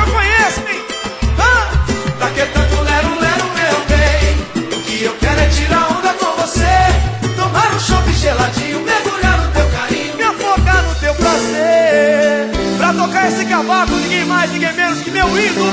conheço, hein? Pra que tanto lero, lero, meu bem? O que eu quero é tirar onda com você, tomar um chopp geladinho, mergulhar no teu carinho, me afogar no teu prazer. Pra tocar esse cavaco, ninguém mais, ninguém menos que meu ídolo.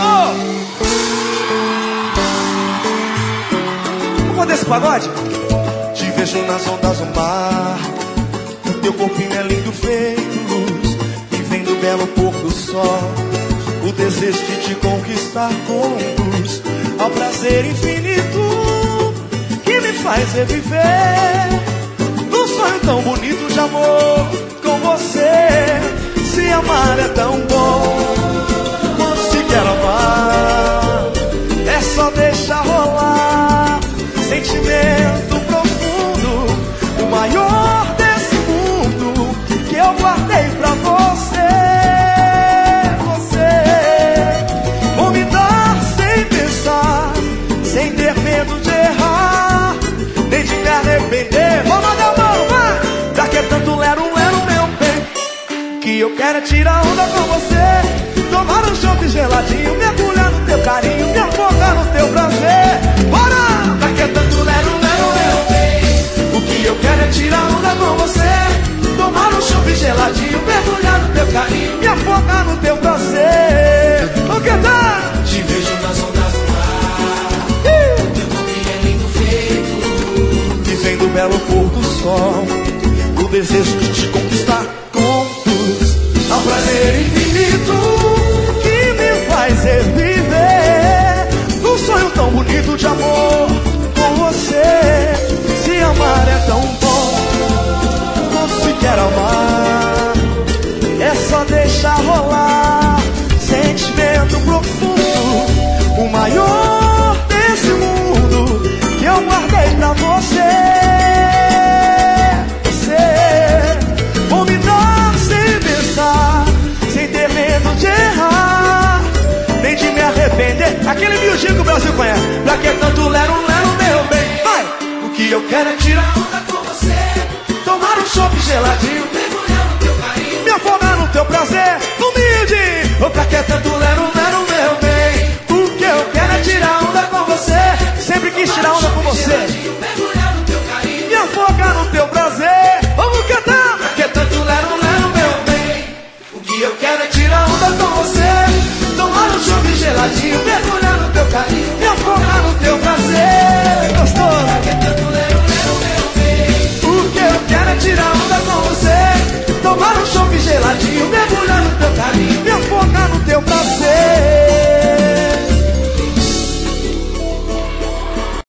Vamos fazer esse pagode? Te vejo nas ondas do mar, o teu corpinho é lindo feito luz, vivendo o belo pôr do sol. O desejo de te conquistar conduz ao prazer infinito que me faz reviver num sonho tão bonito de amor com você. Se amar é tão bom, quando se quer amar, é só deixar rolar. Sentimento profundo, o maior desse mundo que eu guardei pra você. Vou me dar sem pensar, sem ter medo de errar, nem de me arrepender. Vou mandar a mão, vai! Pra que tanto lero, lero, meu bem? Que eu quero é tirar onda com você, tomar um chopp geladinho, mergulhar no teu carinho, me afogar no teu prazer. Bora! Pra que tanto lero, lero, meu bem? O que eu quero é tirar onda com você, tomar um chopp geladinho, mergulhar no teu carinho, me afogar no teu prazer. Vamos cantar! Te vejo nas ondas do mar, teu corpinho é lindo feito, vivendo o belo pôr do sol. O desejo